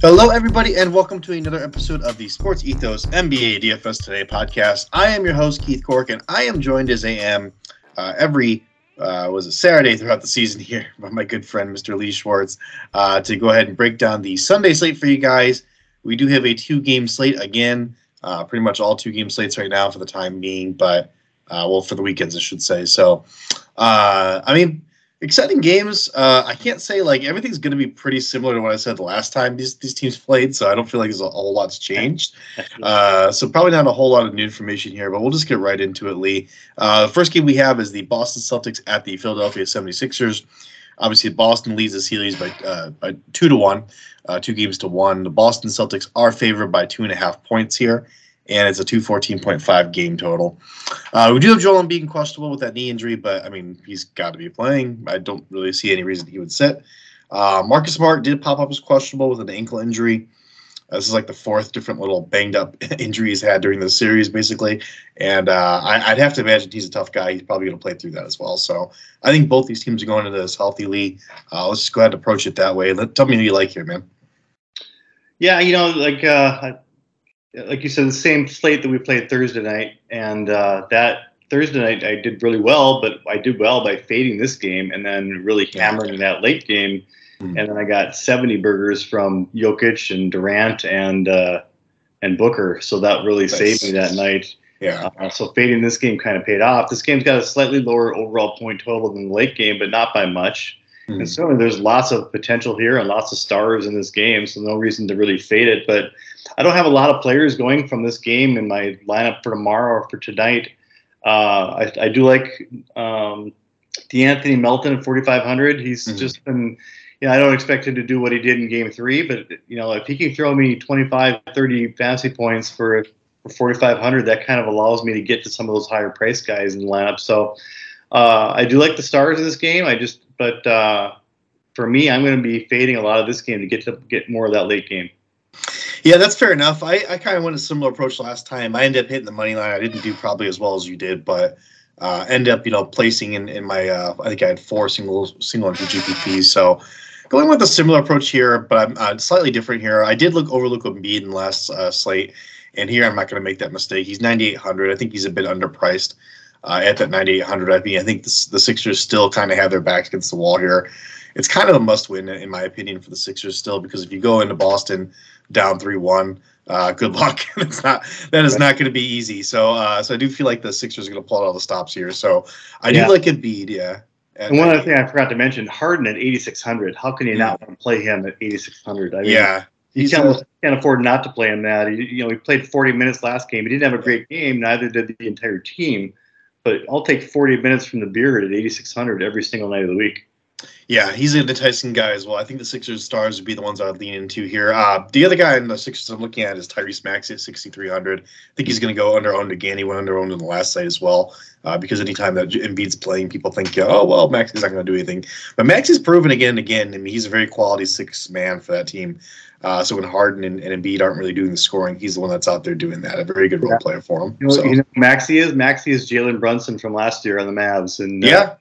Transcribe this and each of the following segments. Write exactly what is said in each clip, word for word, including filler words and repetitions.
Hello, everybody, and welcome to another episode of the Sports Ethos N B A D F S Today podcast. I am your host, Keith Cork, and I am joined as I am uh, every uh, was it Saturday throughout the season here by my good friend, Mister Lee Schwartz, uh, to go ahead and break down the Sunday slate for you guys. We do have a two-game slate again, uh, pretty much all two-game slates right now for the time being, but, uh, well, for the weekends, I should say. So, uh, I mean, exciting games. Uh, I can't say like everything's going to be pretty similar to what I said the last time these these teams played, so I don't feel like there's a whole lot's changed. Uh, so probably not a whole lot of new information here, but we'll just get right into it, Lee. Uh, the first game we have is the Boston Celtics at the Philadelphia seventy-sixers. Obviously, Boston leads the series by uh, by two to one, uh, two games to one. The Boston Celtics are favored by two and a half points here, and it's a two fourteen point five game total. Uh, we do have Joel Embiid questionable with that knee injury, but, I mean, he's got to be playing. I don't really see any reason he would sit. Uh, Marcus Smart did pop up as questionable with an ankle injury. Uh, this is like the fourth different little banged-up injury he's had during the series, basically. And uh, I, I'd have to imagine he's a tough guy. He's probably going to play through that as well. So I think both these teams are going into this healthily. Uh, let's just go ahead and approach it that way. Let, tell me who you like here, man. Yeah, you know, like uh, – like you said, the same slate that we played Thursday night, and uh, that Thursday night I did really well, but I did well by fading this game and then really hammering that late game, mm-hmm. and then I got seventy burgers from Jokic and Durant and uh, and Booker, so that really nice. saved me that night. Yeah. Uh, so fading this game kind of paid off. This game's got a slightly lower overall point total than the late game, but not by much. Mm-hmm. And certainly there's lots of potential here and lots of stars in this game, so no reason to really fade it. But I don't have a lot of players going from this game in my lineup for tomorrow or for tonight. Uh, I, I do like um, DeAnthony Melton at forty-five hundred. He's mm-hmm. just been, you know, I don't expect him to do what he did in game three, but, you know, if he can throw me twenty-five, thirty fantasy points for, for forty-five hundred, that kind of allows me to get to some of those higher price guys in the lineup. So uh, I do like the stars in this game. I just, but uh, for me, I'm going to be fading a lot of this game to get to get more of that late game. Yeah, that's fair enough. I, I kind of went a similar approach last time. I ended up hitting the money line. I didn't do probably as well as you did, but uh, ended up, you know, placing in, in my, uh, I think I had four single single entry G P Ps. So going with a similar approach here, but I'm uh, slightly different here. I did look overlook Embiid in the last uh, slate, and here I'm not going to make that mistake. He's ninety-eight hundred. I think he's a bit underpriced uh, at that ninety-eight hundred. I mean, I think this, the Sixers still kind of have their backs against the wall here. It's kind of a must-win, in my opinion, for the Sixers still, because if you go into Boston down three one, uh, good luck. It's not that is not going to be easy. So, uh, so I do feel like the Sixers are going to pull out all the stops here. So, I yeah. do like Embiid, yeah. And one other thing I forgot to mention: Harden at eighty-six hundred. How can you not want to play him at eighty-six hundred? I mean, yeah, you can't, can't afford not to play him that. He, you know, he played forty minutes last game. He didn't have a great game. Neither did the entire team. But I'll take forty minutes from the beard at eighty-six hundred every single night of the week. Yeah, he's an enticing guy as well. I think the Sixers stars would be the ones I'd lean into here. Uh, the other guy in the Sixers I'm looking at is Tyrese Maxey at sixty-three hundred. I think he's going to go under owned again. He went under owned in the last site as well, uh, because anytime that Embiid's playing, people think, oh, well, Maxey's not going to do anything. But Maxey's proven again and again. I mean, he's a very quality six man for that team. Uh, so when Harden and, and Embiid aren't really doing the scoring, he's the one that's out there doing that. A very good role yeah. player for him. You know, so. you know Maxey is? Maxey is Jalen Brunson from last year on the Mavs. And uh, yeah.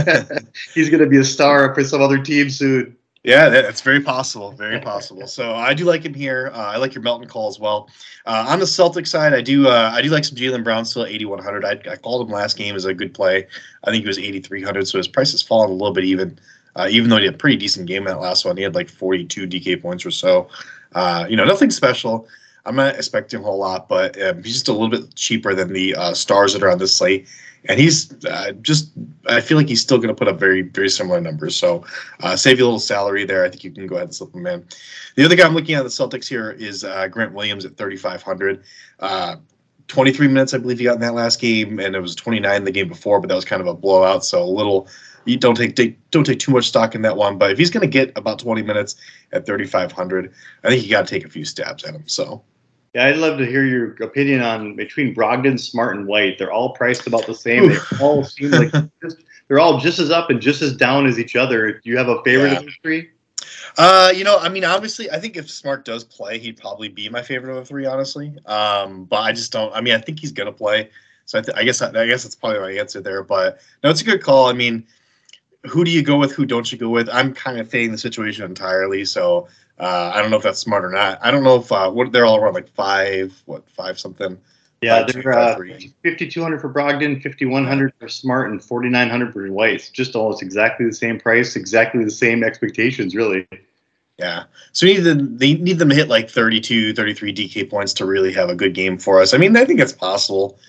he's going to be a star for some other team soon. Yeah, that's very possible. Very possible. So I do like him here. Uh, I like your Melton call as well. Uh, on the Celtics side, I do uh, I do like some Jaylen Brown still at eighty-one hundred. I, I called him last game as a good play. I think he was eighty-three hundred, so his price has fallen a little bit even, uh, even though he had a pretty decent game in that last one. He had like forty-two D K points or so. Uh, you know, nothing special. I'm not expecting a whole lot, but um, he's just a little bit cheaper than the uh, stars that are on this slate. And he's uh, just, I feel like he's still going to put up very, very similar numbers. So uh, save you a little salary there. I think you can go ahead and slip him in. The other guy I'm looking at the Celtics here is uh, Grant Williams at thirty-five hundred. Uh, twenty-three minutes, I believe he got in that last game, and it was twenty-nine the game before, but that was kind of a blowout. So a little, you don't take, take don't take too much stock in that one. But if he's going to get about twenty minutes at thirty-five hundred, I think you got to take a few stabs at him. So. Yeah, I'd love to hear your opinion on between Brogdon, Smart, and White. They're all priced about the same. They all seem like just, they're all just as up and just as down as each other. Do you have a favorite yeah. of those three? Uh, you know, I mean, obviously, I think if Smart does play, he'd probably be my favorite of the three, honestly. Um, but I just don't. I mean, I think he's gonna play. So I, th- I guess I guess that's probably my answer there. But no, it's a good call. I mean, who do you go with? Who don't you go with? I'm kind of fading the situation entirely. So Uh, I don't know if that's smart or not. I don't know if uh, what they're all around like five, what five something. Yeah, Five, two, they're five, uh, three. fifty-two hundred for Brogdon, fifty-one hundred Yeah. for Smart, and forty-nine hundred for White. Just almost exactly the same price, exactly the same expectations, really. Yeah. So we need them, they need them to hit like thirty-two, thirty-three D K points to really have a good game for us. I mean, I think that's possible.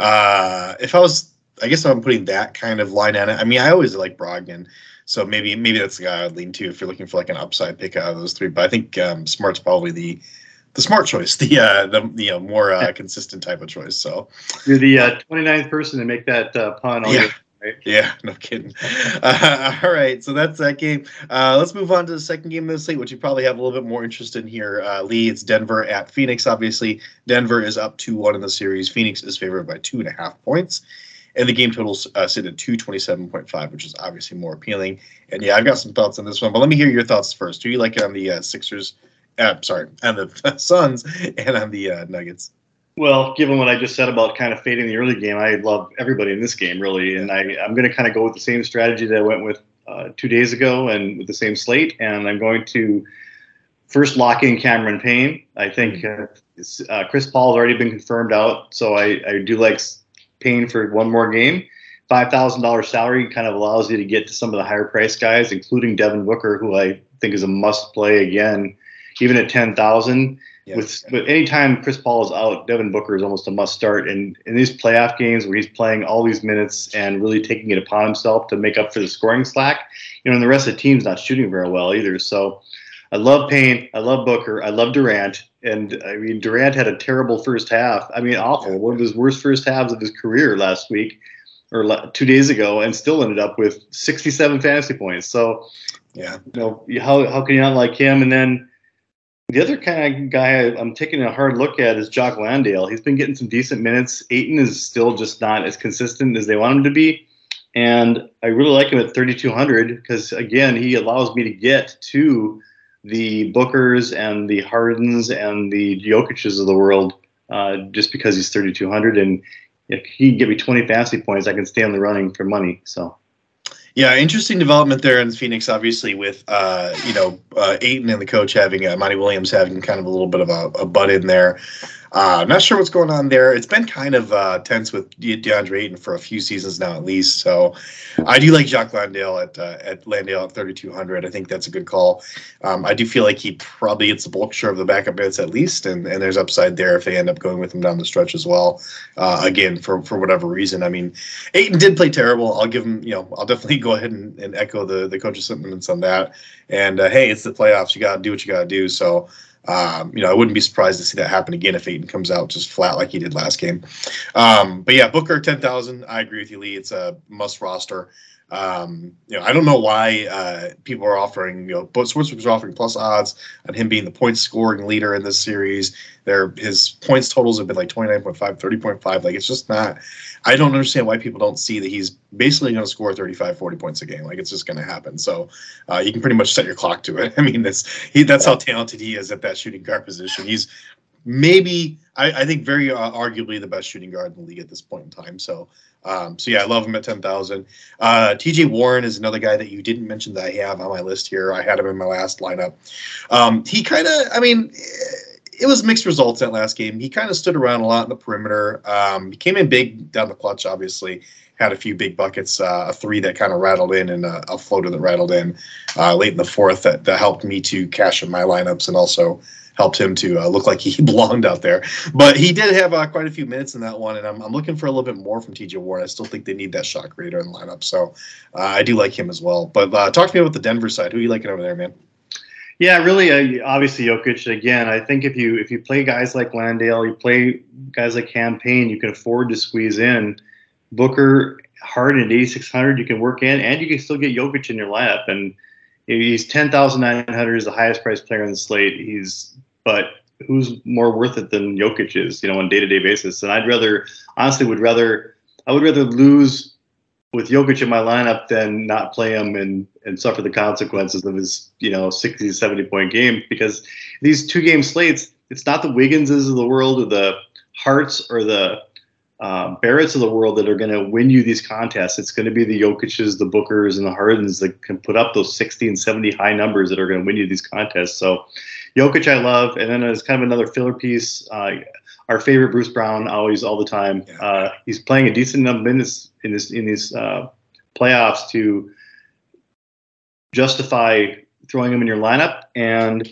Uh, if I was, I guess I'm putting that kind of line on it. I mean, I always like Brogdon. So maybe maybe that's the guy I'd lean to if you're looking for like an upside pick out of those three. But I think um, Smart's probably the the smart choice, the uh, the you know more uh, consistent type of choice. So you're the uh, twenty-ninth person to make that uh, pun. All yeah. year, right? Yeah, no kidding. Uh, all right, so that's that game. Uh, let's move on to the second game of the slate, which you probably have a little bit more interest in here. Uh, Lee, it's Denver at Phoenix. Obviously, Denver is up two one in the series. Phoenix is favored by two and a half points. And the game totals uh, sit at two twenty-seven point five, which is obviously more appealing. And yeah, I've got some thoughts on this one, but let me hear your thoughts first. Who do you like on the uh, Sixers? Uh, sorry, on the Suns and on the uh, Nuggets? Well, given what I just said about kind of fading the early game, I love everybody in this game, really. And I, I'm going to kind of go with the same strategy that I went with uh, two days ago and with the same slate. And I'm going to first lock in Cameron Payne. I think uh, uh, Chris Paul has already been confirmed out, so I, I do like Payne for one more game. five thousand dollars salary kind of allows you to get to some of the higher price guys, including Devin Booker, who I think is a must play again, even at ten thousand dollars. Yeah. With, with any time Chris Paul is out, Devin Booker is almost a must start. And in these playoff games where he's playing all these minutes and really taking it upon himself to make up for the scoring slack, you know, and the rest of the team's not shooting very well either. So I love Payne. I love Booker. I love Durant. And I mean, Durant had a terrible first half. I mean, awful. One of his worst first halves of his career last week or two days ago, and still ended up with sixty-seven fantasy points. So, yeah, you know, how how can you not like him? And then the other kind of guy I'm taking a hard look at is Jock Landale. He's been getting some decent minutes. Ayton is still just not as consistent as they want him to be. And I really like him at thirty-two hundred because, again, he allows me to get to the Bookers and the Hardens and the Jokic's of the world uh, just because he's thirty-two hundred. And if he can give me twenty fantasy points, I can stay on the running for money. So. Yeah, interesting development there in Phoenix, obviously, with, uh, you know, uh, Ayton and the coach having, uh, Monty Williams having kind of a little bit of a, a butt in there. Uh, not sure what's going on there. It's been kind of uh, tense with De- DeAndre Ayton for a few seasons now, at least. So I do like Jock Landale at uh, at Landale at thirty-two hundred. I think that's a good call. Um, I do feel like he probably gets the bulk share of the backup minutes at least, and, and there's upside there if they end up going with him down the stretch as well. Uh, again, for, for whatever reason. I mean, Ayton did play terrible. I'll give him, you know, I'll definitely go ahead and, and echo the, the coach's sentiments on that. And, uh, hey, it's the playoffs. You got to do what you got to do. So, Um, you know, I wouldn't be surprised to see that happen again if Ayton comes out just flat like he did last game. Um, but yeah, Booker ten thousand. I agree with you, Lee. It's a must roster. Um, you know, I don't know why uh, people are offering, you know, Sportsbook are offering plus odds on him being the point scoring leader in this series. Their his points totals have been like twenty-nine point five, thirty point five. Like, it's just not. I don't understand why people don't see that he's basically going to score thirty-five, forty points a game. Like, it's just going to happen. So uh, you can pretty much set your clock to it. I mean, that's he. That's how talented he is at that shooting guard position. He's maybe, I, I think, very uh, arguably the best shooting guard in the league at this point in time. So. Um, so yeah, I love him at ten thousand. Uh, T J Warren is another guy that you didn't mention that I have on my list here. I had him in my last lineup. Um, he kind of, I mean, it was mixed results that last game. He kind of stood around a lot in the perimeter. Um, he came in big down the clutch, obviously. Had a few big buckets, uh, a three that kind of rattled in and a, a floater that rattled in uh, late in the fourth that, that helped me to cash in my lineups and also helped him to uh, look like he belonged out there. But he did have uh, quite a few minutes in that one, and I'm, I'm looking for a little bit more from T J Warren. I still think they need that shot creator in the lineup, so uh, I do like him as well. But uh, talk to me about the Denver side. Who are you liking over there, man? Yeah, really, uh, obviously Jokic. Again, I think if you if you play guys like Landale, you play guys like Cam Payne, you can afford to squeeze in Booker, Harden at eighty-six hundred. You can work in, and you can still get Jokic in your lineup. And he's ten thousand nine hundred is the highest priced player on the slate. He's but who's more worth it than Jokic is, you know, on a day-to-day basis? And I'd rather, honestly, would rather I would rather lose with Jokic in my lineup than not play him and, and suffer the consequences of his, you know, sixty, seventy point game, because these two game slates, it's not the Wigginses of the world or the Harts or the uh, Barretts of the world that are going to win you these contests. It's going to be the Jokic's, the Bookers, and the Hardens that can put up those sixty and seventy high numbers that are going to win you these contests. So Jokic I love, and then as kind of another filler piece, uh, our favorite Bruce Brown, always, all the time. Uh, he's playing a decent enough minutes in this in these uh, playoffs to justify throwing him in your lineup. And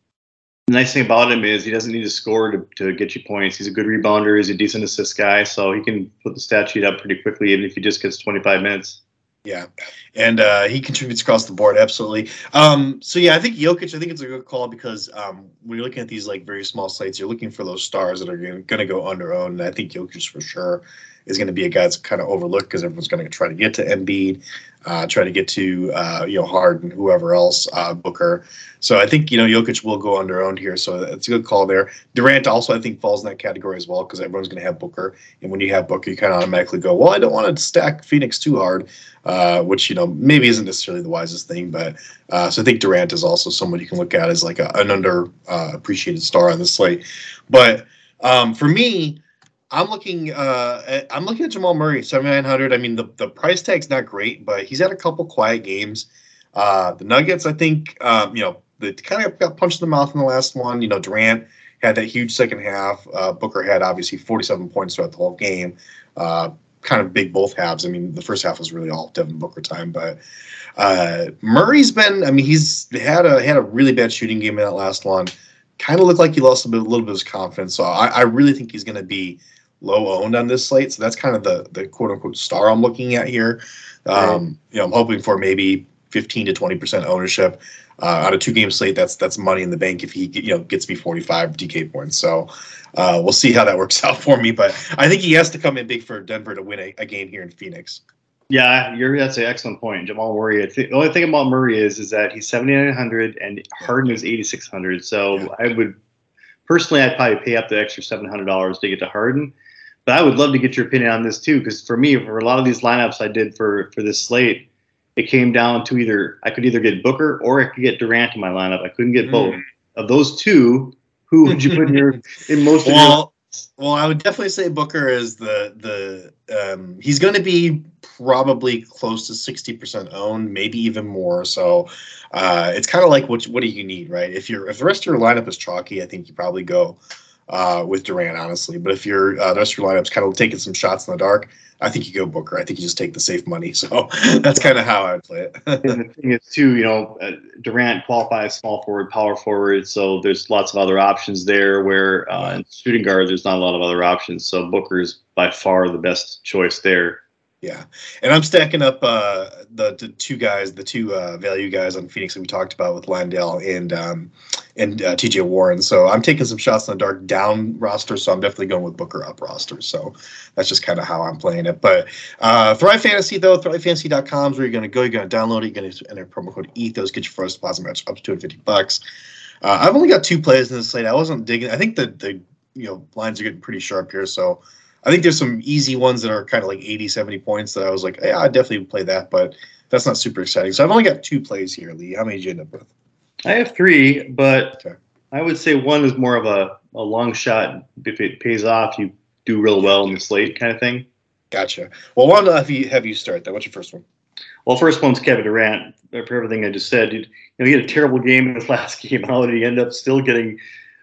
the nice thing about him is he doesn't need to score to, to get you points. He's a good rebounder. He's a decent assist guy, so he can put the stat sheet up pretty quickly, even if he just gets twenty-five minutes. Yeah, and uh, he contributes across the board, absolutely. Um, so, yeah, I think Jokic, I think it's a good call because um, when you're looking at these like very small slates, you're looking for those stars that are going to go under owned, and I think Jokic for sure is going to be a guy that's kind of overlooked because everyone's going to try to get to Embiid, uh, try to get to uh, you know Harden, whoever else, uh, Booker. So I think you know Jokic will go under owned here, so it's a good call there. Durant also I think falls in that category as well because everyone's going to have Booker, and when you have Booker, you kind of automatically go, well, I don't want to stack Phoenix too hard, uh, which you know maybe isn't necessarily the wisest thing, but uh, so I think Durant is also someone you can look at as like a, an under uh, appreciated star on the slate. But um, for me, I'm looking. Uh, at, I'm looking at Jamal Murray, seventy-nine hundred. I mean, the, the price tag's not great, but he's had a couple quiet games. Uh, the Nuggets, I think, um, you know, they kind of got punched in the mouth in the last one. You know, Durant had that huge second half. Uh, Booker had obviously forty-seven points throughout the whole game. Uh, kind of big both halves. I mean, the first half was really all Devin Booker time, but uh, Murray's been. I mean, he's had a had a really bad shooting game in that last one. Kind of looked like he lost a, bit, a little bit of his confidence. So I, I really think he's going to be low owned on this slate, so that's kind of the the quote unquote star I'm looking at here. Um, right. You know, I'm hoping for maybe fifteen to twenty percent ownership uh, on a two game slate. That's that's money in the bank if he you know gets me forty-five D K points. So uh, we'll see how that works out for me. But I think he has to come in big for Denver to win a, a game here in Phoenix. Yeah, you're, that's an excellent point, Jamal Murray. I think, the only thing about Murray is is that he's seventy-nine hundred and Harden is eighty-six hundred. So yeah. I would personally, I'd probably pay up the extra seven hundred dollars to get to Harden. But I would love to get your opinion on this too, because for me, for a lot of these lineups I did for, for this slate, it came down to either I could either get Booker or I could get Durant in my lineup. I couldn't get both. Mm. Of those two, who would you put in your in most well, of your? Well, I would definitely say Booker is the the um, he's going to be probably close to sixty percent owned, maybe even more. So uh, it's kind of like what what do you need, right? If you're if the rest of your lineup is chalky, I think you probably go uh, with Durant, honestly. But if you're uh, the rest of your lineup's kind of taking some shots in the dark, I think you go Booker. I think you just take the safe money. So that's kind of how I play it. And the thing is, too, you know, uh, Durant qualifies small forward, power forward. So there's lots of other options there where uh, in shooting guard, there's not a lot of other options. So Booker's by far the best choice there. Yeah, and I'm stacking up uh, the, the two guys, the two uh, value guys on Phoenix that we talked about with Landale and um, and uh, T J Warren. So I'm taking some shots in the dark down roster, so I'm definitely going with Booker up roster. So that's just kind of how I'm playing it. But uh, Thrive Fantasy, though, thrive fantasy dot com is where you're going to go. You're going to download it. You're going to enter promo code ETHOS, get your first deposit match up to two hundred fifty bucks. Uh, I've only got two plays in this slate. I wasn't digging. I think the, the you know lines are getting pretty sharp here, so I think there's some easy ones that are kind of like eighty, seventy points that I was like, yeah, I'd definitely play that, but that's not super exciting. So I've only got two plays here, Lee. How many did you end up with? I have three, but okay. I would say one is more of a, a long shot. If it pays off, you do real well in the slate kind of thing. Gotcha. Well, why don't I have you, have you start that? What's your first one? Well, first one's Kevin Durant. For everything I just said, you know, he had a terrible game in his last game. How did he end up still getting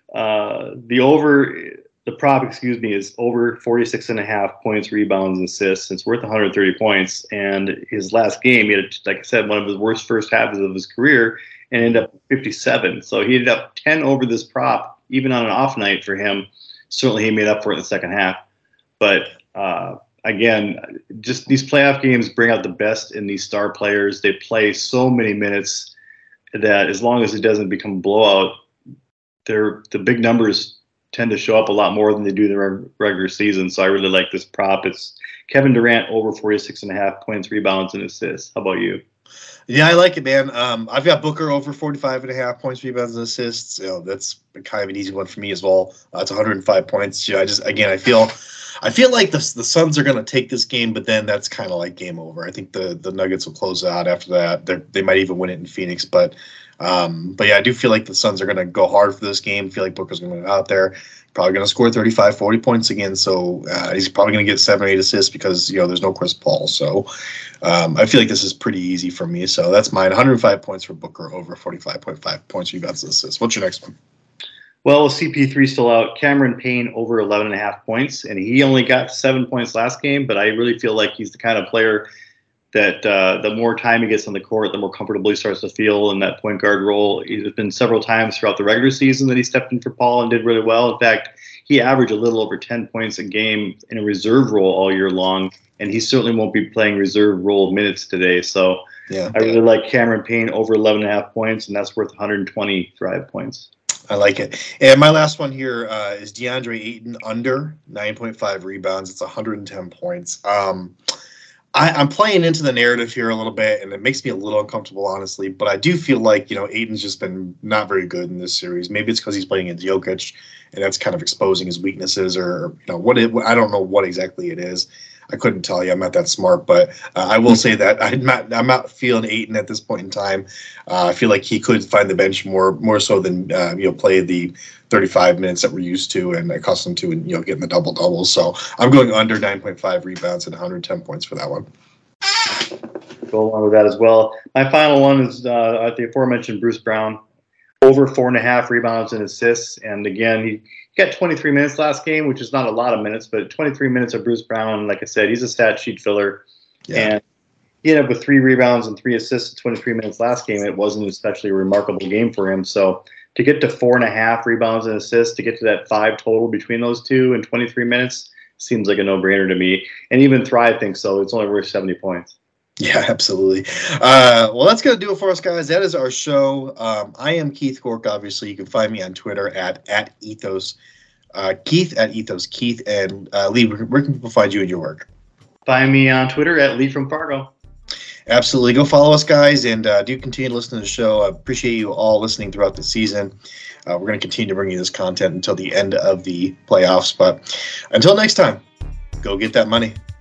uh, the over – the prop, excuse me, is over forty-six and a half points, rebounds, and assists. It's worth one hundred thirty points. And his last game, he had, like I said, one of his worst first halves of his career and ended up fifty-seven. So he ended up ten over this prop, even on an off night for him. Certainly he made up for it in the second half. But uh, again, just these playoff games bring out the best in these star players. They play so many minutes that as long as it doesn't become a blowout, they're the big numbers tend to show up a lot more than they do in the regular season. So I really like this prop. It's Kevin Durant over forty-six and a half points, rebounds, and assists. How about you? Yeah, I like it, man. Um, I've got Booker over forty-five and a half points, rebounds, and assists. You know, that's kind of an easy one for me as well. Uh, it's one hundred five points. You know, I just, again, I feel, I feel like the the Suns are going to take this game, but then that's kind of like game over. I think the the Nuggets will close out after that. They they might even win it in Phoenix, but Um, but yeah, I do feel like the Suns are going to go hard for this game. I feel like Booker's going to go out there, probably going to score thirty-five, forty points again. So uh, he's probably going to get seven or eight assists because, you know, there's no Chris Paul. So um, I feel like this is pretty easy for me. So that's mine. one hundred five points for Booker over forty-five point five points, rebounds, and assists. What's your next one? Well, with C P three still out, Cameron Payne over eleven and a half points, and he only got seven points last game, but I really feel like he's the kind of player that uh, the more time he gets on the court, the more comfortable he starts to feel in that point guard role. There's been several times throughout the regular season that he stepped in for Paul and did really well. In fact, he averaged a little over ten points a game in a reserve role all year long, and he certainly won't be playing reserve role minutes today. So yeah, I really like Cameron Payne over eleven and a half points, and that's worth one hundred twenty drive points. I like it. And my last one here uh, is DeAndre Ayton under nine point five rebounds. It's one hundred ten points. Um, I, I'm playing into the narrative here a little bit, and it makes me a little uncomfortable, honestly. But I do feel like, you know, Ayton's just been not very good in this series. Maybe it's because he's playing against Jokic, and that's kind of exposing his weaknesses, or, you know, what it, I don't know what exactly it is. I couldn't tell you. I'm not that smart, but uh, I will say that I'm not. I'm not feeling Ayton at this point in time. Uh, I feel like he could find the bench more, more so than uh, you know, play the thirty-five minutes that we're used to and accustomed to, and you know, getting the double doubles. So I'm going under nine point five rebounds and one hundred ten points for that one. Go along with that as well. My final one is uh, at the aforementioned Bruce Brown, over four and a half rebounds and assists. And again, he got twenty-three minutes last game, which is not a lot of minutes, but twenty-three minutes of Bruce Brown. Like I said, he's a stat sheet filler. Yeah. And he ended up with three rebounds and three assists in twenty-three minutes last game. It wasn't especially a remarkable game for him. So to get to four and a half rebounds and assists, to get to that five total between those two in twenty-three minutes, seems like a no-brainer to me. And even Thrive thinks so. It's only worth seventy points. Yeah, absolutely. Uh, well, that's going to do it for us, guys. That is our show. Um, I am Keith Cork, obviously. You can find me on Twitter at, at Ethos. Uh, Keith at Ethos Keith. And uh, Lee, where, where can people find you and your work? Find me on Twitter at Lee from Fargo. Absolutely. Go follow us, guys, and uh, do continue to listen to the show. I appreciate you all listening throughout the season. Uh, we're going to continue to bring you this content until the end of the playoffs. But until next time, go get that money.